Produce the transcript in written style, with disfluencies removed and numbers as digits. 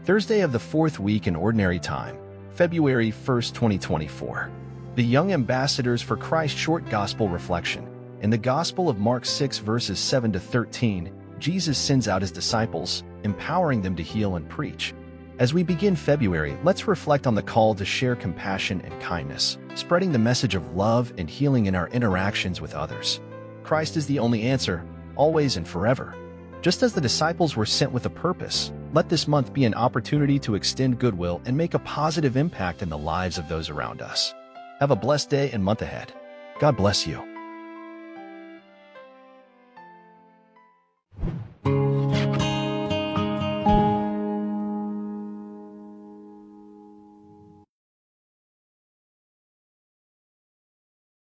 Thursday of the fourth week in Ordinary Time, February 1st, 2024. The Young Ambassadors for Christ Short Gospel Reflection. In the Gospel of Mark 6 verses 7 to 13, Jesus sends out his disciples, empowering them to heal and preach. As we begin February, let's reflect on the call to share compassion and kindness, spreading the message of love and healing in our interactions with others. Christ is the only answer, always and forever. Just as the disciples were sent with a purpose, let this month be an opportunity to extend goodwill and make a positive impact in the lives of those around us. Have a blessed day and month ahead. God bless you.